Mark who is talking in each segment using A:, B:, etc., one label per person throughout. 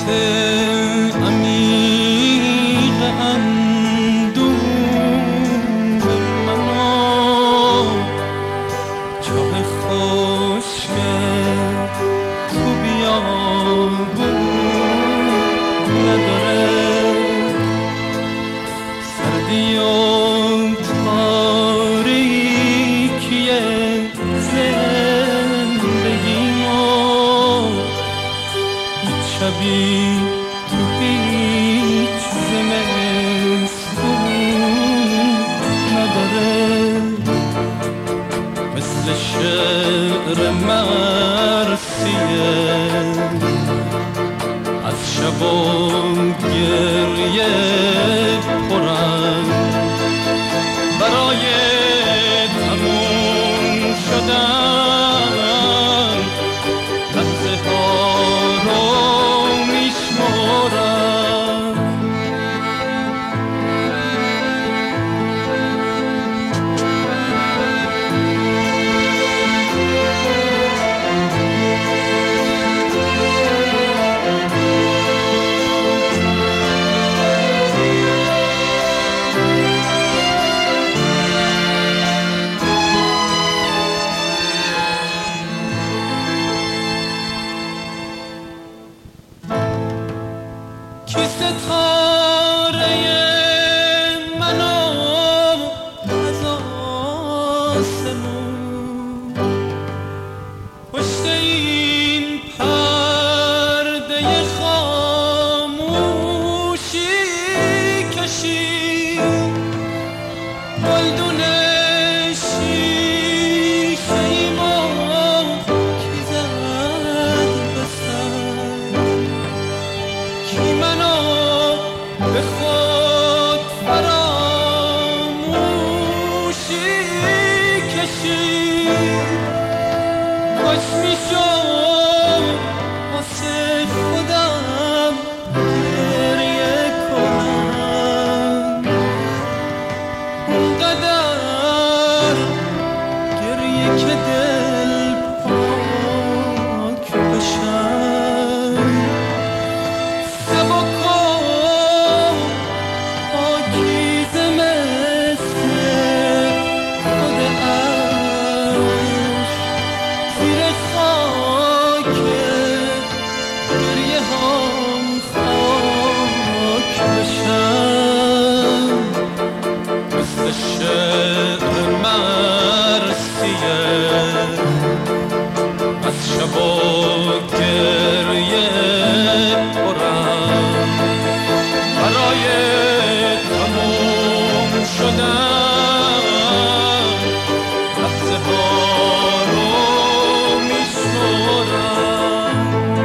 A: عمیق اندوه منو چاه خشک تو بیابون نداره، سردی و تاریکی زندگیمو هیچ شبی تو هیچ زمستون نداره، مثل شعر مرثیه از شب و گریه پرم برای تموم شدن لحظه ها رو میشمارم. کی ستاره منو از آسمون پشت این پرده خاموشی کشید، گلدون شیشه ایمو کی زد بسر، کی منو به خود فراموشی کشید، کاش میشد واسه خودم گریه کنم، اونقدر گریه که دل پاک بشم، سبک و پاکیزه مثل خود عشق زیر خاک گریه هم خاک بشم، مثل شعر مرثیه از شب و گریه پرم برای تموم شدن لحظه ها رو میشمارم.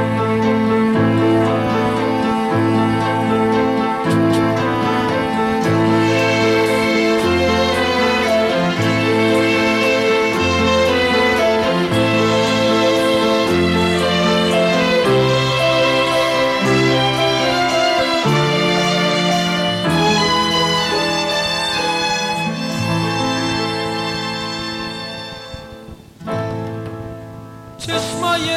A: چشمای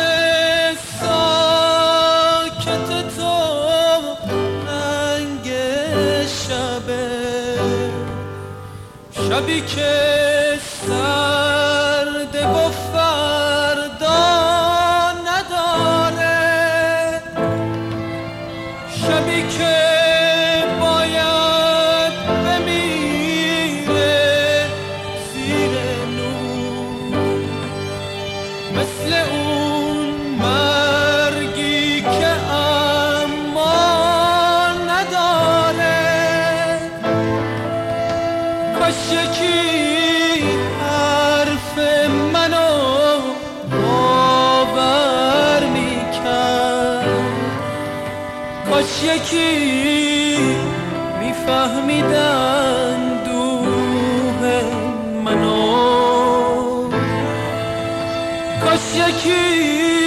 A: ساکت تو رنگ شبه، شبی که سرد و فردا نداره، شبی که باید بمیره زیر نور، مثل اون مرگی که امان نداره، کاش یکی حرف منو باور میکرد، کاش یکی میفهمیدن دوه منو، کاش یکی